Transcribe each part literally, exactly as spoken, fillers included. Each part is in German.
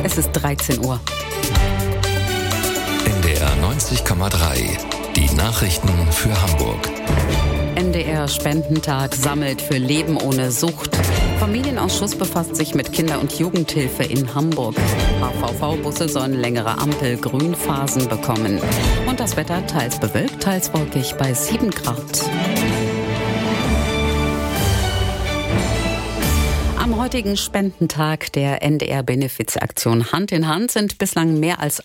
Es ist dreizehn Uhr. N D R neunzig Komma drei. Die Nachrichten für Hamburg. N D R-Spendentag sammelt für Leben ohne Sucht. Familienausschuss befasst sich mit Kinder- und Jugendhilfe in Hamburg. H V V-Busse sollen längere Ampel-Grünphasen bekommen. Und das Wetter teils bewölkt, teils wolkig bei sieben Grad. Am heutigen Spendentag der N D R-Benefizaktion Hand in Hand sind bislang mehr als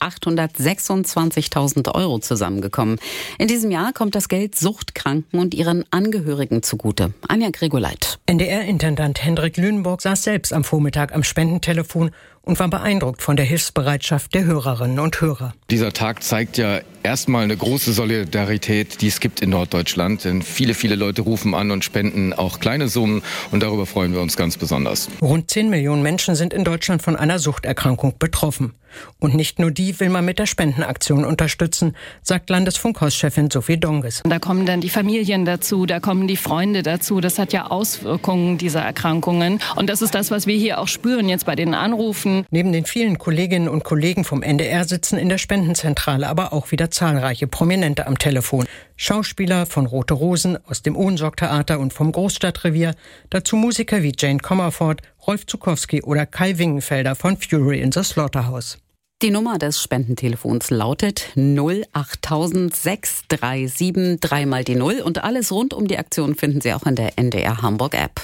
achthundertsechsundzwanzigtausend Euro zusammengekommen. In diesem Jahr kommt das Geld Suchtkranken und ihren Angehörigen zugute. Anja Gregoleit. N D R-Intendant Hendrik Lüneburg saß selbst am Vormittag am Spendentelefon und war beeindruckt von der Hilfsbereitschaft der Hörerinnen und Hörer. Dieser Tag zeigt ja erstmal eine große Solidarität, die es gibt in Norddeutschland. Denn viele, viele Leute rufen an und spenden auch kleine Summen. Und darüber freuen wir uns ganz besonders. Rund zehn Millionen Menschen sind in Deutschland von einer Suchterkrankung betroffen. Und nicht nur die will man mit der Spendenaktion unterstützen, sagt Landesfunkhauschefin Sophie Donges. Da kommen dann die Familien dazu, da kommen die Freunde dazu. Das hat ja Auswirkungen dieser Erkrankungen. Und das ist das, was wir hier auch spüren jetzt bei den Anrufen. Neben den vielen Kolleginnen und Kollegen vom N D R sitzen in der Spendenzentrale aber auch wieder zahlreiche Prominente am Telefon. Schauspieler von Rote Rosen, aus dem Ohnsorg-Theater und vom Großstadtrevier, dazu Musiker wie Jane Comerford, Rolf Zuckowski oder Kai Wingenfelder von Fury in the Slaughterhouse. Die Nummer des Spendentelefons lautet null acht sechs drei sieben drei mal die Null und alles rund um die Aktion finden Sie auch in der N D R Hamburg App.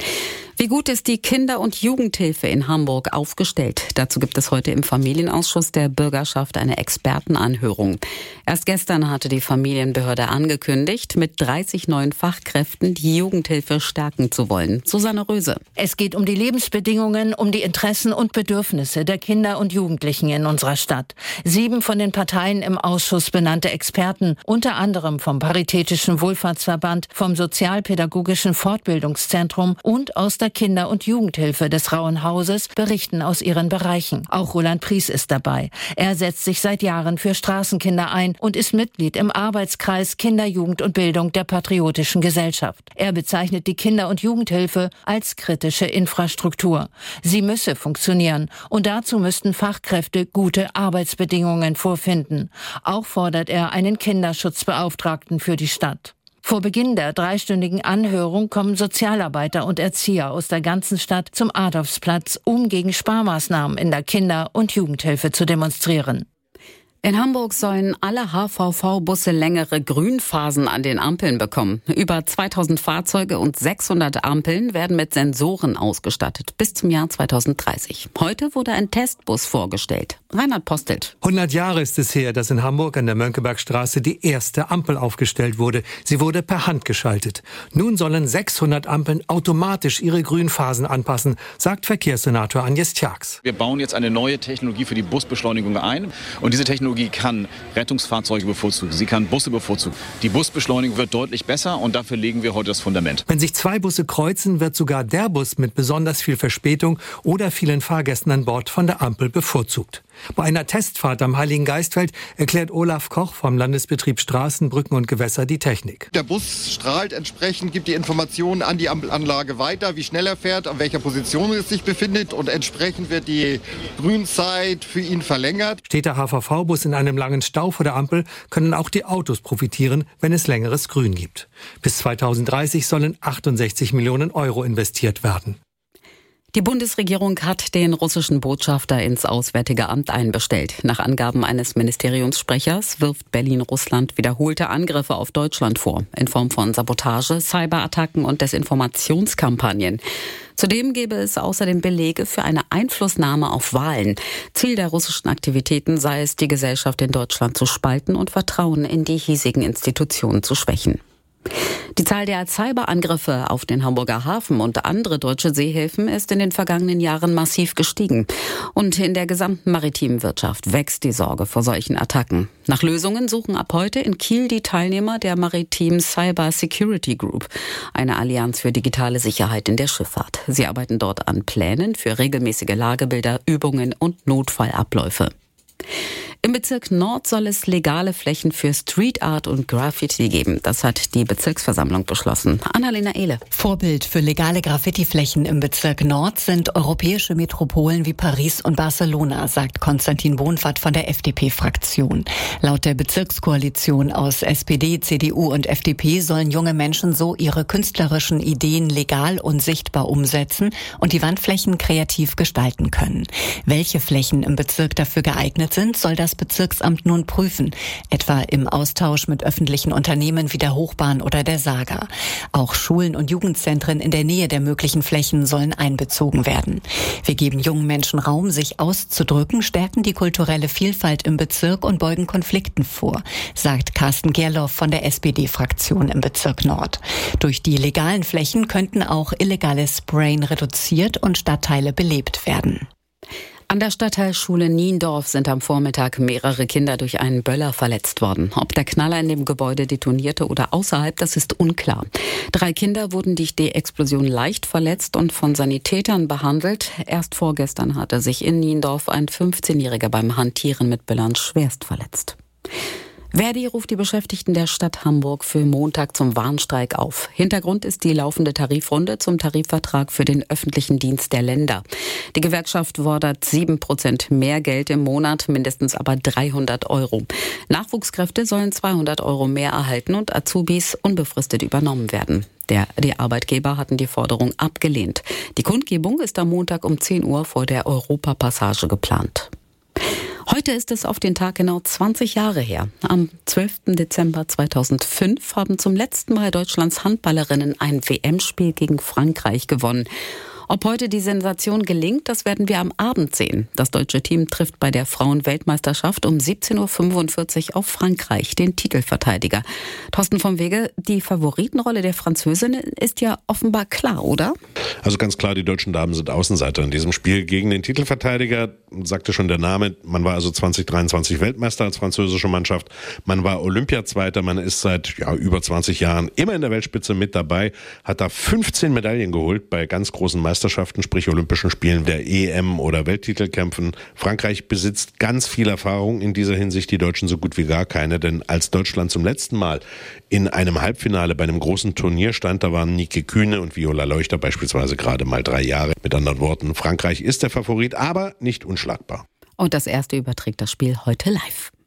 Wie gut ist die Kinder- und Jugendhilfe in Hamburg aufgestellt? Dazu gibt es heute im Familienausschuss der Bürgerschaft eine Expertenanhörung. Erst gestern hatte die Familienbehörde angekündigt, mit dreißig neuen Fachkräften die Jugendhilfe stärken zu wollen. Susanne Röse. Es geht um die Lebensbedingungen, um die Interessen und Bedürfnisse der Kinder und Jugendlichen in unserer Stadt. Sieben von den Parteien im Ausschuss benannte Experten, unter anderem vom Paritätischen Wohlfahrtsverband, vom Sozialpädagogischen Fortbildungszentrum und aus der Kinder- und Jugendhilfe des Rauen Hauses, berichten aus ihren Bereichen. Auch Roland Pries ist dabei. Er setzt sich seit Jahren für Straßenkinder ein und ist Mitglied im Arbeitskreis Kinder, Jugend und Bildung der Patriotischen Gesellschaft. Er bezeichnet die Kinder- und Jugendhilfe als kritische Infrastruktur. Sie müsse funktionieren und dazu müssten Fachkräfte gute Arbeitsbedingungen vorfinden. Auch fordert er einen Kinderschutzbeauftragten für die Stadt. Vor Beginn der dreistündigen Anhörung kommen Sozialarbeiter und Erzieher aus der ganzen Stadt zum Adolfsplatz, um gegen Sparmaßnahmen in der Kinder- und Jugendhilfe zu demonstrieren. In Hamburg sollen alle H V V-Busse längere Grünphasen an den Ampeln bekommen. Über zweitausend Fahrzeuge und sechshundert Ampeln werden mit Sensoren ausgestattet bis zum Jahr zweitausenddreißig. Heute wurde ein Testbus vorgestellt. Reinhard Postelt. hundert Jahre ist es her, dass in Hamburg an der Mönckebergstraße die erste Ampel aufgestellt wurde. Sie wurde per Hand geschaltet. Nun sollen sechshundert Ampeln automatisch ihre Grünphasen anpassen, sagt Verkehrssenator Agnes Tjax. Wir bauen jetzt eine neue Technologie für die Busbeschleunigung ein und diese Technologie Technologie kann Rettungsfahrzeuge bevorzugen, sie kann Busse bevorzugen. Die Busbeschleunigung wird deutlich besser und dafür legen wir heute das Fundament. Wenn sich zwei Busse kreuzen, wird sogar der Bus mit besonders viel Verspätung oder vielen Fahrgästen an Bord von der Ampel bevorzugt. Bei einer Testfahrt am Heiligen Geistfeld erklärt Olaf Koch vom Landesbetrieb Straßen, Brücken und Gewässer die Technik. Der Bus strahlt entsprechend, gibt die Informationen an die Ampelanlage weiter, wie schnell er fährt, an welcher Position es sich befindet und entsprechend wird die Grünzeit für ihn verlängert. Steht der H V V-Bus in einem langen Stau vor der Ampel, können auch die Autos profitieren, wenn es längeres Grün gibt. Bis zweitausenddreißig sollen achtundsechzig Millionen Euro investiert werden. Die Bundesregierung hat den russischen Botschafter ins Auswärtige Amt einbestellt. Nach Angaben eines Ministeriumssprechers wirft Berlin Russland wiederholte Angriffe auf Deutschland vor, in Form von Sabotage, Cyberattacken und Desinformationskampagnen. Zudem gäbe es außerdem Belege für eine Einflussnahme auf Wahlen. Ziel der russischen Aktivitäten sei es, die Gesellschaft in Deutschland zu spalten und Vertrauen in die hiesigen Institutionen zu schwächen. Die Zahl der Cyberangriffe auf den Hamburger Hafen und andere deutsche Seehäfen ist in den vergangenen Jahren massiv gestiegen. Und in der gesamten maritimen Wirtschaft wächst die Sorge vor solchen Attacken. Nach Lösungen suchen ab heute in Kiel die Teilnehmer der Maritim Cyber Security Group, eine Allianz für digitale Sicherheit in der Schifffahrt. Sie arbeiten dort an Plänen für regelmäßige Lagebilder, Übungen und Notfallabläufe. Im Bezirk Nord soll es legale Flächen für Street Art und Graffiti geben. Das hat die Bezirksversammlung beschlossen. Annalena Ehle. Vorbild für legale Graffiti-Flächen im Bezirk Nord sind europäische Metropolen wie Paris und Barcelona, sagt Konstantin Bohnfahrt von der F D P-Fraktion. Laut der Bezirkskoalition aus S P D, C D U und F D P sollen junge Menschen so ihre künstlerischen Ideen legal und sichtbar umsetzen und die Wandflächen kreativ gestalten können. Welche Flächen im Bezirk dafür geeignet sind, soll das Bezirksamt nun prüfen, etwa im Austausch mit öffentlichen Unternehmen wie der Hochbahn oder der Saga. Auch Schulen und Jugendzentren in der Nähe der möglichen Flächen sollen einbezogen werden. Wir geben jungen Menschen Raum, sich auszudrücken, stärken die kulturelle Vielfalt im Bezirk und beugen Konflikten vor, sagt Carsten Gerloff von der S P D-Fraktion im Bezirk Nord. Durch die legalen Flächen könnten auch illegales Sprayen reduziert und Stadtteile belebt werden. An der Stadtteilschule Niendorf sind am Vormittag mehrere Kinder durch einen Böller verletzt worden. Ob der Knaller in dem Gebäude detonierte oder außerhalb, das ist unklar. Drei Kinder wurden durch die Explosion leicht verletzt und von Sanitätern behandelt. Erst vorgestern hatte sich in Niendorf ein fünfzehnjähriger beim Hantieren mit Böllern schwerst verletzt. Verdi ruft die Beschäftigten der Stadt Hamburg für Montag zum Warnstreik auf. Hintergrund ist die laufende Tarifrunde zum Tarifvertrag für den öffentlichen Dienst der Länder. Die Gewerkschaft fordert sieben Prozent mehr Geld im Monat, mindestens aber dreihundert Euro. Nachwuchskräfte sollen zweihundert Euro mehr erhalten und Azubis unbefristet übernommen werden. Der, die Arbeitgeber hatten die Forderung abgelehnt. Die Kundgebung ist am Montag um zehn Uhr vor der Europapassage geplant. Heute ist es auf den Tag genau zwanzig Jahre her. Am zwölften Dezember zweitausendfünf haben zum letzten Mal Deutschlands Handballerinnen ein W M-Spiel gegen Frankreich gewonnen. Ob heute die Sensation gelingt, das werden wir am Abend sehen. Das deutsche Team trifft bei der Frauen-Weltmeisterschaft um siebzehn Uhr fünfundvierzig auf Frankreich, den Titelverteidiger. Thorsten vom Wege, die Favoritenrolle der Französinnen ist ja offenbar klar, oder? Also ganz klar, die deutschen Damen sind Außenseiter in diesem Spiel gegen den Titelverteidiger. Sagte schon der Name, man war also zwanzig dreiundzwanzig Weltmeister als französische Mannschaft. Man war Olympiazweiter, man ist seit ja, über zwanzig Jahren immer in der Weltspitze mit dabei, hat da fünfzehn Medaillen geholt bei ganz großen Meisterschaften, sprich Olympischen Spielen, der E M oder Welttitelkämpfen. Frankreich besitzt ganz viel Erfahrung in dieser Hinsicht, die Deutschen so gut wie gar keine, denn als Deutschland zum letzten Mal in einem Halbfinale bei einem großen Turnier stand, da waren Nike Kühne und Viola Leuchter beispielsweise gerade mal drei Jahre. Mit anderen Worten, Frankreich ist der Favorit, aber nicht unschlagbar. Und das erste überträgt das Spiel heute live.